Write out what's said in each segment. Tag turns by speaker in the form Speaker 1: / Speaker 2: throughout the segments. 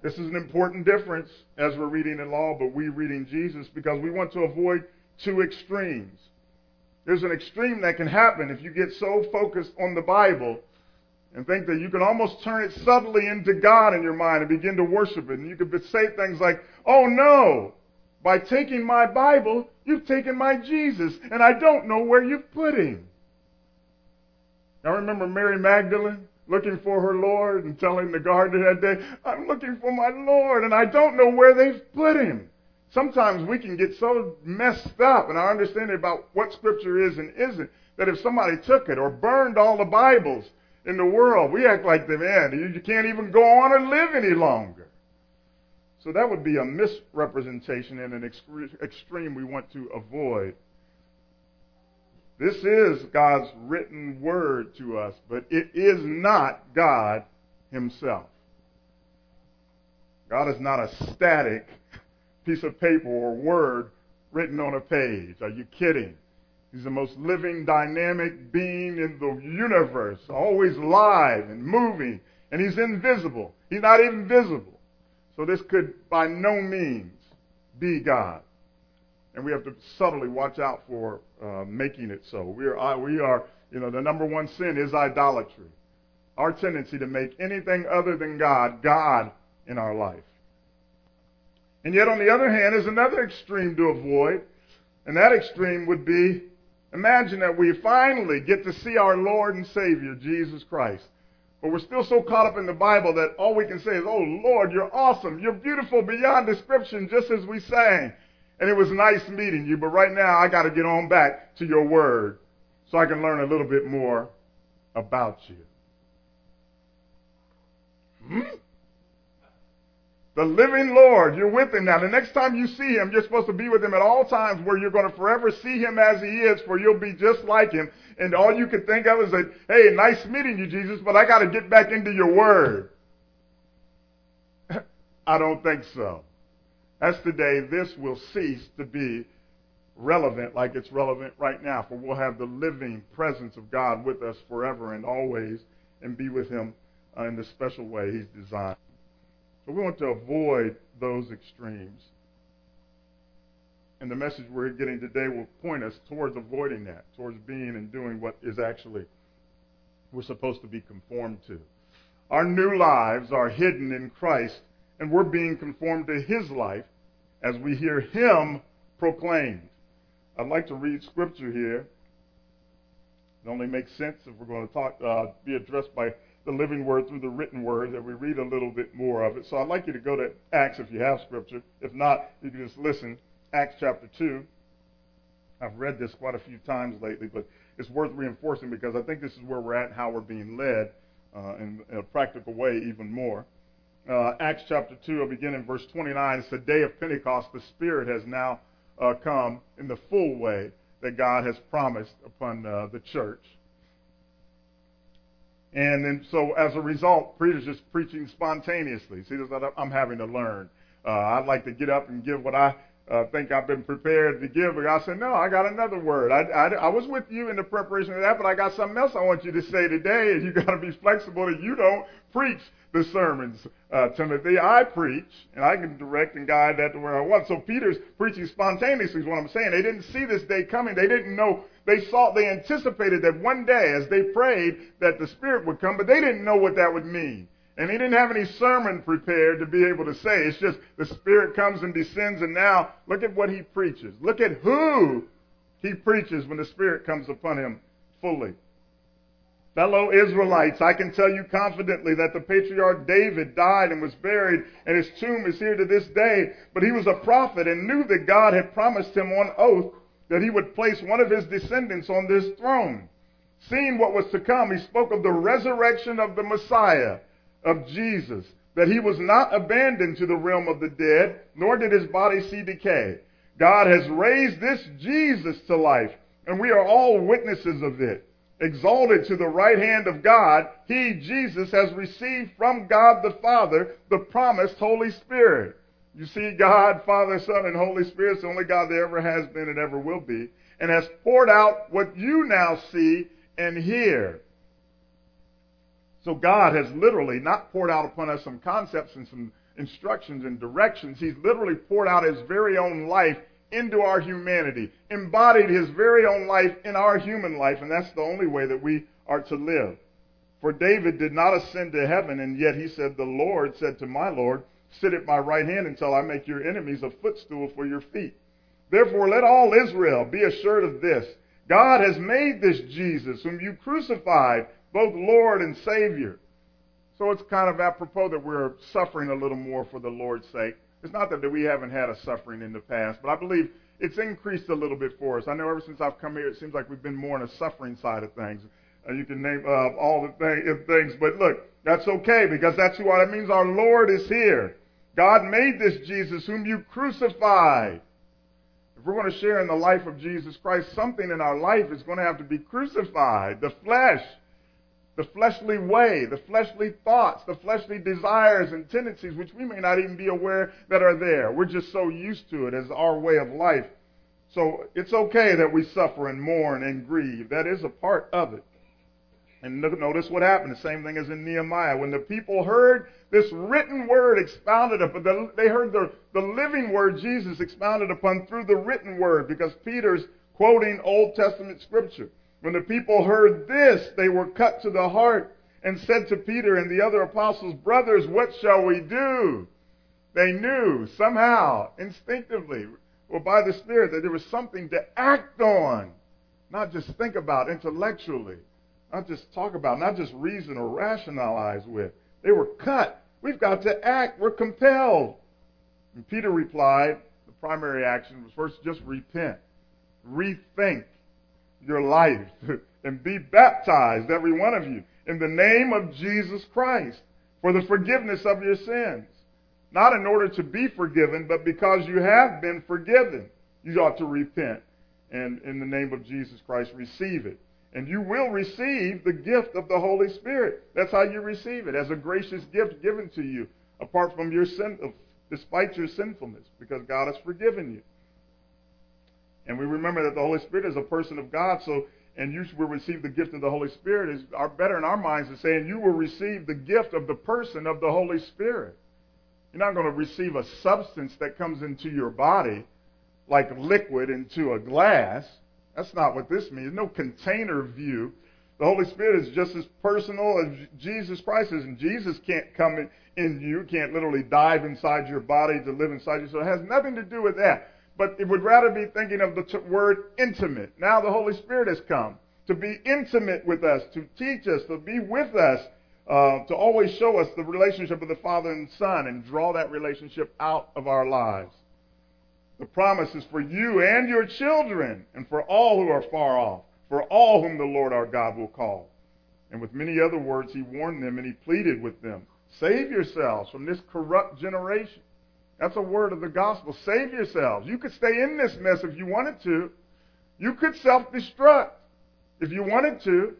Speaker 1: This is an important difference as we're reading the law, but we reading Jesus, because we want to avoid two extremes. There's an extreme that can happen if you get so focused on the Bible and think that you can almost turn it subtly into God in your mind and begin to worship it. And you could say things like, oh no, by taking my Bible, you've taken my Jesus, and I don't know where you've put him. I remember Mary Magdalene looking for her Lord and telling the gardener that day, I'm looking for my Lord, and I don't know where they've put him. Sometimes we can get so messed up in our understanding about what Scripture is and isn't, that if somebody took it or burned all the Bibles in the world, we act like, man, you can't even go on or live any longer. So that would be a misrepresentation and an extreme we want to avoid. This is God's written word to us, but it is not God himself. God is not a static piece of paper or word written on a page. Are you kidding? He's the most living, dynamic being in the universe, always live and moving, and he's invisible. He's not even visible. So this could by no means be God. And we have to subtly watch out for making it so. We are, the number one sin is idolatry. Our tendency to make anything other than God, God in our life. And yet, on the other hand, is another extreme to avoid. And that extreme would be, imagine that we finally get to see our Lord and Savior, Jesus Christ. But we're still so caught up in the Bible that all we can say is, oh, Lord, you're awesome. You're beautiful beyond description, just as we sang. And it was nice meeting you, but right now I got to get on back to your word so I can learn a little bit more about you. The living Lord, you're with him now. The next time you see him, you're supposed to be with him at all times, where you're going to forever see him as he is, for you'll be just like him. And all you can think of is that, hey, nice meeting you, Jesus, but I got to get back into your word. I don't think so. That's the day this will cease to be relevant like it's relevant right now, for we'll have the living presence of God with us forever and always and be with him in the special way he's designed. So we want to avoid those extremes. And the message we're getting today will point us towards avoiding that, towards being and doing what is actually we're supposed to be conformed to. Our new lives are hidden in Christ, and we're being conformed to his life as we hear him proclaimed. I'd like to read scripture here. It only makes sense if we're going to be addressed by the living word through the written word, that we read a little bit more of it. So I'd like you to go to Acts if you have scripture. If not, you can just listen. Acts chapter 2. I've read this quite a few times lately, but it's worth reinforcing because I think this is where we're at and how we're being led in a practical way even more. Acts chapter 2, I'll begin in verse 29. It's the day of Pentecost. The Spirit has now come in the full way that God has promised upon the church. And then, so as a result, Peter's just preaching spontaneously. See, I'm having to learn. I'd like to get up and give what I think I've been prepared to give. But I said, no, I got another word. I was with you in the preparation of that, but I got something else I want you to say today. And you got to be flexible that you don't preach the sermons, Timothy. I preach, and I can direct and guide that to where I want. So Peter's preaching spontaneously is what I'm saying. They didn't see this day coming. They didn't know. They anticipated that one day as they prayed that the Spirit would come, but they didn't know what that would mean. And he didn't have any sermon prepared to be able to say. It's just the Spirit comes and descends, and now look at what he preaches. Look at who he preaches when the Spirit comes upon him fully. Fellow Israelites, I can tell you confidently that the patriarch David died and was buried, and his tomb is here to this day. But he was a prophet and knew that God had promised him on oath that he would place one of his descendants on this throne. Seeing what was to come, he spoke of the resurrection of the Messiah, of Jesus, that he was not abandoned to the realm of the dead, nor did his body see decay. God has raised this Jesus to life, and we are all witnesses of it. Exalted to the right hand of God, he, Jesus, has received from God the Father the promised Holy Spirit. You see, God, Father, Son, and Holy Spirit is the only God there ever has been and ever will be, and has poured out what you now see and hear. So God has literally not poured out upon us some concepts and some instructions and directions. He's literally poured out his very own life into our humanity, embodied his very own life in our human life, and that's the only way that we are to live. For David did not ascend to heaven, and yet he said, the Lord said to my Lord, sit at my right hand until I make your enemies a footstool for your feet. Therefore let all Israel be assured of this. God has made this Jesus, whom you crucified, both Lord and Savior. So it's kind of apropos that we're suffering a little more for the Lord's sake. It's not that we haven't had a suffering in the past, but I believe it's increased a little bit for us. I know ever since I've come here, it seems like we've been more on the suffering side of things. You can name all the things, but look, that's okay because that's what it means. Our Lord is here. God made this Jesus whom you crucified. If we're going to share in the life of Jesus Christ, something in our life is going to have to be crucified. The flesh, the fleshly way, the fleshly thoughts, the fleshly desires and tendencies, which we may not even be aware that are there. We're just so used to it as our way of life. So it's okay that we suffer and mourn and grieve. That is a part of it. And notice what happened. The same thing as in Nehemiah. When the people heard this written word expounded upon, they heard the living word Jesus expounded upon through the written word, because Peter's quoting Old Testament scripture. When the people heard this, they were cut to the heart and said to Peter and the other apostles, brothers, what shall we do? They knew somehow, instinctively, or by the Spirit, that there was something to act on, not just think about intellectually. Not just talk about, not just reason or rationalize with. They were cut. We've got to act. We're compelled. And Peter replied, the primary action was first just repent. Rethink your life and be baptized, every one of you, in the name of Jesus Christ for the forgiveness of your sins. Not in order to be forgiven, but because you have been forgiven. You ought to repent and in the name of Jesus Christ receive it. And you will receive the gift of the Holy Spirit. That's how you receive it, as a gracious gift given to you, apart from your sin, despite your sinfulness, because God has forgiven you. And we remember that the Holy Spirit is a person of God, and you will receive the gift of the Holy Spirit is better in our minds than saying you will receive the gift of the person of the Holy Spirit. You're not going to receive a substance that comes into your body like liquid into a glass. That's not what this means. No container view. The Holy Spirit is just as personal as Jesus Christ is. And Jesus can't come in you, can't literally dive inside your body to live inside you. So it has nothing to do with that. But it would rather be thinking of the word intimate. Now the Holy Spirit has come to be intimate with us, to teach us, to be with us, to always show us the relationship of the Father and Son and draw that relationship out of our lives. The promise is for you and your children and for all who are far off, for all whom the Lord our God will call. And with many other words he warned them and he pleaded with them. Save yourselves from this corrupt generation. That's a word of the gospel. Save yourselves. You could stay in this mess if you wanted to. You could self-destruct if you wanted to.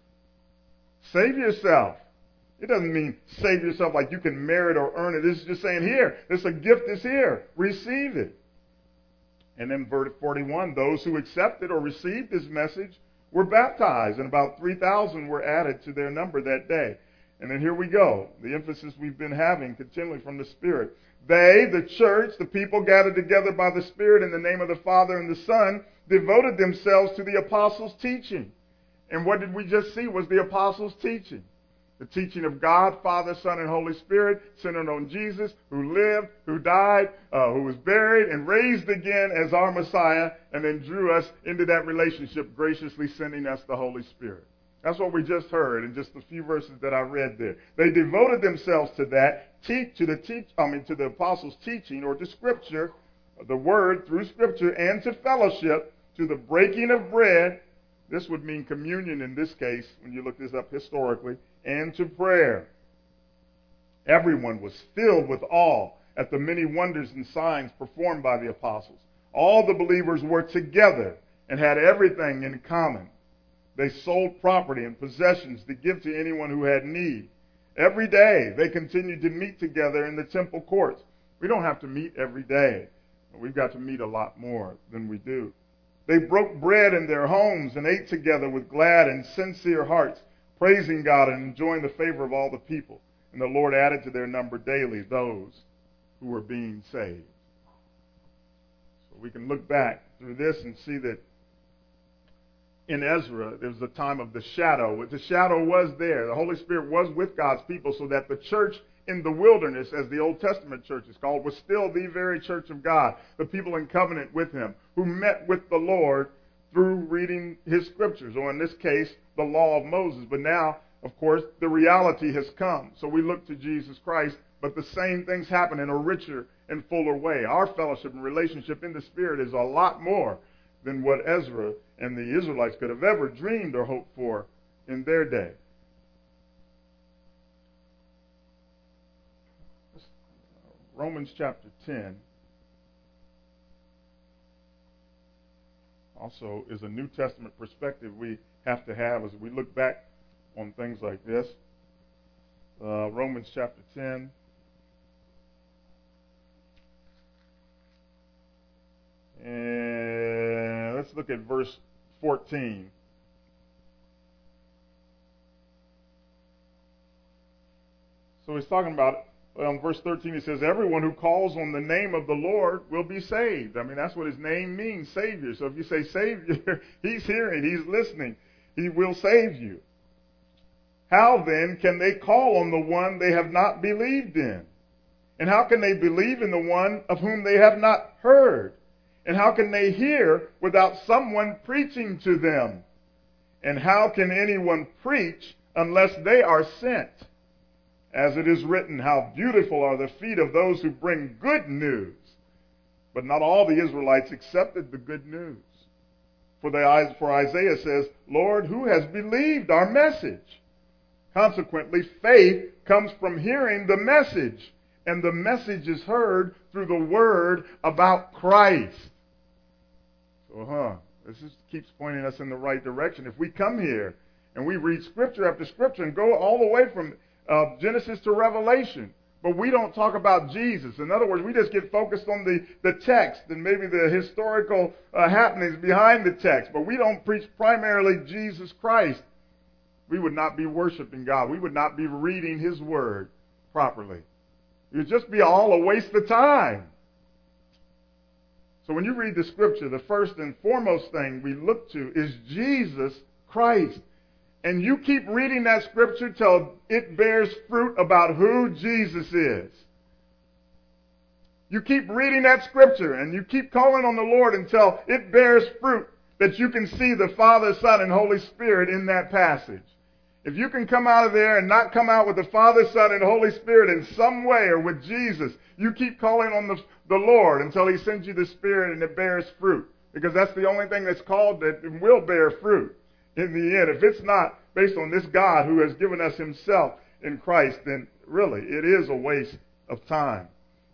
Speaker 1: Save yourself. It doesn't mean save yourself like you can merit or earn it. This is just saying here, there's a gift that's here. Receive it. And then verse 41, those who accepted or received this message were baptized, and about 3,000 were added to their number that day. And then here we go, the emphasis we've been having continually from the Spirit. They, the church, the people gathered together by the Spirit in the name of the Father and the Son, devoted themselves to the apostles' teaching. And what did we just see was the apostles' teaching? The teaching of God, Father, Son, and Holy Spirit, centered on Jesus, who lived, who died, who was buried, and raised again as our Messiah, and then drew us into that relationship, graciously sending us the Holy Spirit. That's what we just heard in just a few verses that I read there. They devoted themselves to that, to the apostles' teaching, or to Scripture, the Word through Scripture, and to fellowship, to the breaking of bread. This would mean communion in this case, when you look this up historically, and to prayer. Everyone was filled with awe at the many wonders and signs performed by the apostles. All the believers were together and had everything in common. They sold property and possessions to give to anyone who had need. Every day they continued to meet together in the temple courts. We don't have to meet every day. We've got to meet a lot more than we do. They broke bread in their homes and ate together with glad and sincere hearts, praising God and enjoying the favor of all the people. And the Lord added to their number daily those who were being saved. So we can look back through this and see that in Ezra, there was a time of the shadow. The shadow was there. The Holy Spirit was with God's people so that the church in the wilderness, as the Old Testament church is called, was still the very church of God, the people in covenant with him, who met with the Lord through reading his scriptures, or in this case, the law of Moses. But now, of course, the reality has come. So we look to Jesus Christ, but the same things happen in a richer and fuller way. Our fellowship and relationship in the Spirit is a lot more than what Ezra and the Israelites could have ever dreamed or hoped for in their day. Romans chapter 10 also is a New Testament perspective we have to have as we look back on things like this. Romans chapter 10. And let's look at verse 14. So he's talking about, verse 13, he says, everyone who calls on the name of the Lord will be saved. I mean, that's what his name means, Savior. So if you say Savior, he's hearing, he's listening. He will save you. How then can they call on the one they have not believed in? And how can they believe in the one of whom they have not heard? And how can they hear without someone preaching to them? And how can anyone preach unless they are sent? As it is written, how beautiful are the feet of those who bring good news. But not all the Israelites accepted the good news. For Isaiah says, Lord, who has believed our message? Consequently, faith comes from hearing the message. And the message is heard through the word about Christ. So, this just keeps pointing us in the right direction. If we come here and we read scripture after scripture and go all the way from Genesis to Revelation, but we don't talk about Jesus. In other words, we just get focused on the text and maybe the historical happenings behind the text, but we don't preach primarily Jesus Christ. We would not be worshiping God. We would not be reading his word properly. It would just be all a waste of time. So when you read the scripture, the first and foremost thing we look to is Jesus Christ. And you keep reading that scripture till it bears fruit about who Jesus is. You keep reading that scripture and you keep calling on the Lord until it bears fruit that you can see the Father, Son, and Holy Spirit in that passage. If you can come out of there and not come out with the Father, Son, and Holy Spirit in some way or with Jesus, you keep calling on the Lord until he sends you the Spirit and it bears fruit. Because that's the only thing that's called that will bear fruit in the end. If it's not based on this God who has given us himself in Christ, then really it is a waste of time.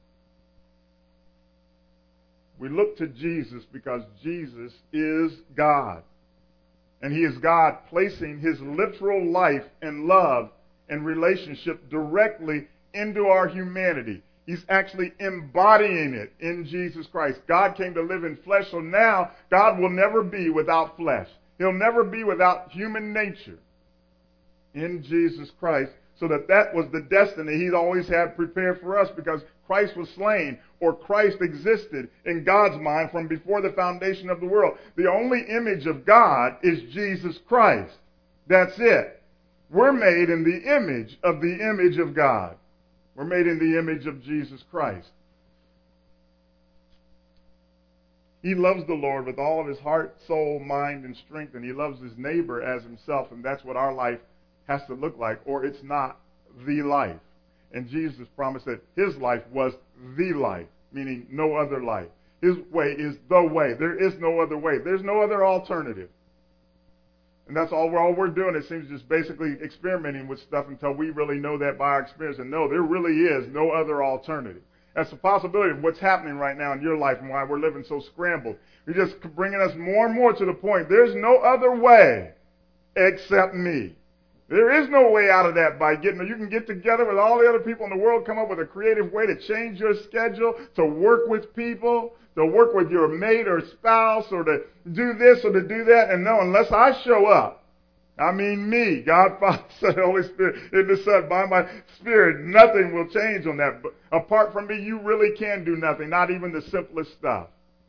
Speaker 1: We look to Jesus because Jesus is God. And he is God placing his literal life and love and relationship directly into our humanity. He's actually embodying it in Jesus Christ. God came to live in flesh, so now God will never be without flesh. He'll never be without human nature in Jesus Christ, so that was the destiny he'd always had prepared for us, because Christ was slain, or Christ existed in God's mind from before the foundation of the world. The only image of God is Jesus Christ. That's it. We're made in the image of God. We're made in the image of Jesus Christ. He loves the Lord with all of his heart, soul, mind, and strength, and he loves his neighbor as himself, and that's what our life has to look like, or it's not the life. And Jesus promised that his life was the life, meaning no other life. His way is the way. There is no other way. There's no other alternative. And that's all we're doing. It seems just basically experimenting with stuff until we really know that by our experience. And no, there really is no other alternative. That's the possibility of what's happening right now in your life and why we're living so scrambled. You're just bringing us more and more to the point. There's no other way except me. There is no way out of that by you can get together with all the other people in the world, come up with a creative way to change your schedule, to work with people, to work with your mate or spouse, or to do this or to do that. And no, unless I show up, I mean me. God, Father, Son, Holy Spirit, in the Son, by my Spirit. Nothing will change on that. But apart from me, you really can do nothing, not even the simplest stuff.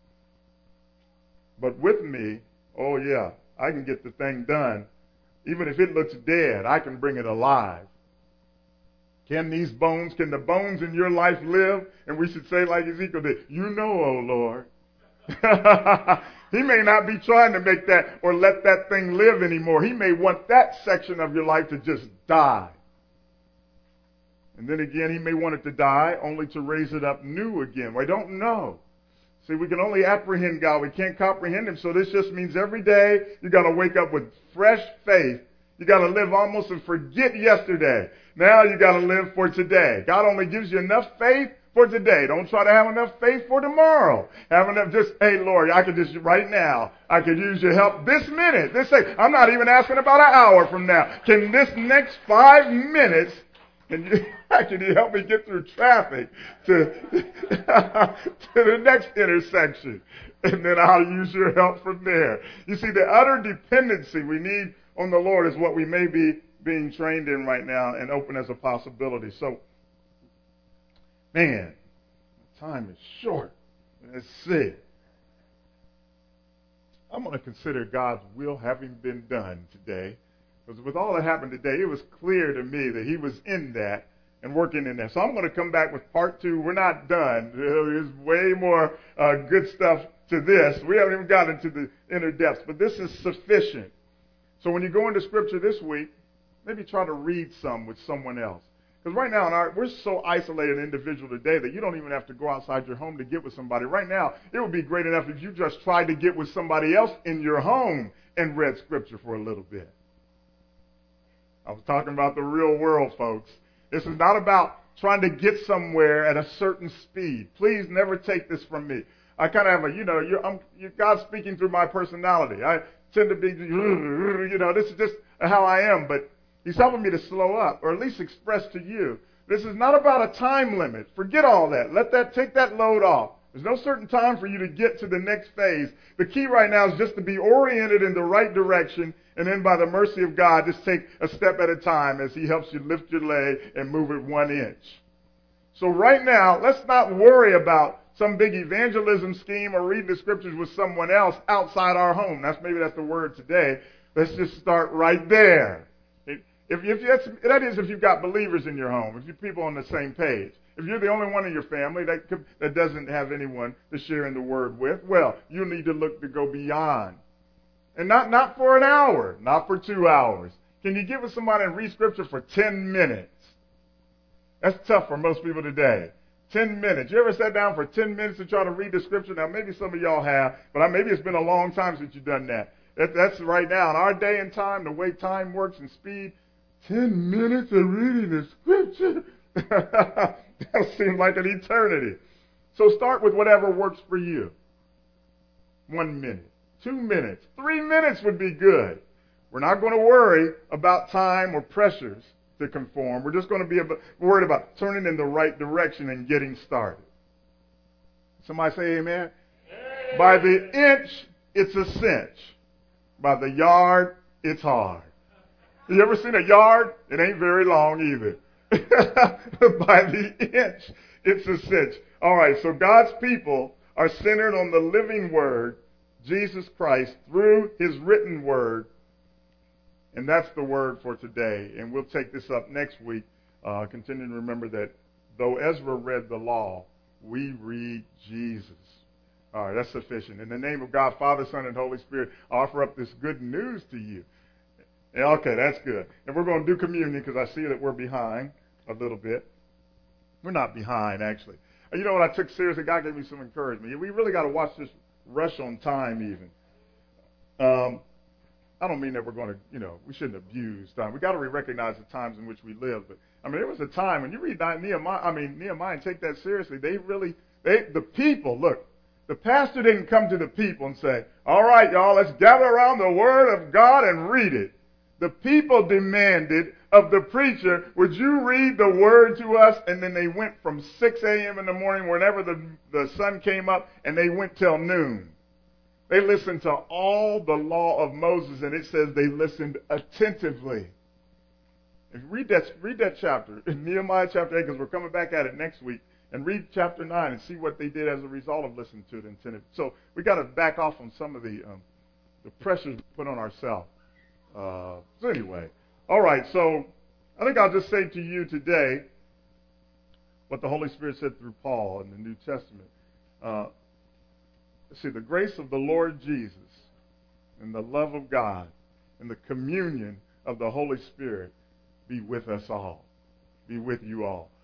Speaker 1: But with me, oh yeah, I can get the thing done. Even if it looks dead, I can bring it alive. Can the bones in your life live? And we should say like Ezekiel did, you know, oh Lord. He may not be trying to make that or let that thing live anymore. He may want that section of your life to just die. And then again, he may want it to die only to raise it up new again. I don't know. See, we can only apprehend God. We can't comprehend him. So this just means every day you got to wake up with fresh faith. You got to live almost and forget yesterday. Now you got to live for today. God only gives you enough faith for today. Don't try to have enough faith for tomorrow. Have enough hey Lord, I could just right now, I could use your help this minute. I'm not even asking about an hour from now. Can this next 5 minutes, can you help me get through traffic to the next intersection? And then I'll use your help from there. You see, the utter dependency we need on the Lord is what we may be being trained in right now and open as a possibility. So, man, time is short. Let's see. I'm going to consider God's will having been done today. Because with all that happened today, it was clear to me that he was in that and working in that. So I'm going to come back with part 2. We're not done. There's way more good stuff to this. We haven't even gotten into the inner depths, but this is sufficient. So when you go into Scripture this week, maybe try to read some with someone else. Because right now, we're so isolated and individual today that you don't even have to go outside your home to get with somebody. Right now, it would be great enough if you just tried to get with somebody else in your home and read Scripture for a little bit. I was talking about the real world, folks. This is not about trying to get somewhere at a certain speed. Please never take this from me. I kind of have God's speaking through my personality. I tend to be, this is just how I am, but he's helping me to slow up, or at least express to you. This is not about a time limit. Forget all that. Take that load off. There's no certain time for you to get to the next phase. The key right now is just to be oriented in the right direction, and then by the mercy of God, just take a step at a time as he helps you lift your leg and move it 1 inch. So right now, let's not worry about some big evangelism scheme or reading the Scriptures with someone else outside our home. Maybe that's the word today. Let's just start right there. If you've got believers in your home, if you're people on the same page. If you're the only one in your family that doesn't have anyone to share in the Word with, well, you need to look to go beyond. And not for an hour, not for 2 hours. Can you get with somebody and read Scripture for 10 minutes? That's tough for most people today. 10 minutes. You ever sat down for 10 minutes to try to read the Scripture? Now, maybe some of y'all have, but maybe it's been a long time since you've done that. That's right now. In our day and time, the way time works and speed, 10 minutes of reading the Scripture, that seems like an eternity. So start with whatever works for you. 1 minute, 2 minutes, 3 minutes would be good. We're not going to worry about time or pressures to conform. We're just going to be worried about turning in the right direction and getting started. Somebody say amen? Amen. By the inch, it's a cinch. By the yard, it's hard. You ever seen a yard? It ain't very long either. By the inch, it's a cinch. All right, so God's people are centered on the living Word, Jesus Christ, through his written Word. And that's the word for today. And we'll take this up next week. Continue to remember that though Ezra read the law, we read Jesus. All right, that's sufficient. In the name of God, Father, Son, and Holy Spirit, I offer up this good news to you. Okay, that's good. And we're going to do communion because I see that we're behind a little bit. We're not behind, actually. You know what I took seriously? God gave me some encouragement. We really got to watch this rush on time even. I don't mean that we're going to, we shouldn't abuse time. We got to recognize the times in which we live. But there was a time when you read Nehemiah and take that seriously. The people, look, the pastor didn't come to the people and say, all right, y'all, let's gather around the Word of God and read it. The people demanded of the preacher, would you read the Word to us? And then they went from 6 a.m. in the morning, whenever the sun came up, and they went till noon. They listened to all the law of Moses, and it says they listened attentively. If you read that chapter in Nehemiah chapter 8, because we're coming back at it next week, and read chapter 9 and see what they did as a result of listening to it attentively. So we got to back off on some of the pressures we put on ourselves. So anyway, all right. So I think I'll just say to you today what the Holy Spirit said through Paul in the New Testament. See, the grace of the Lord Jesus and the love of God and the communion of the Holy Spirit be with us all, be with you all.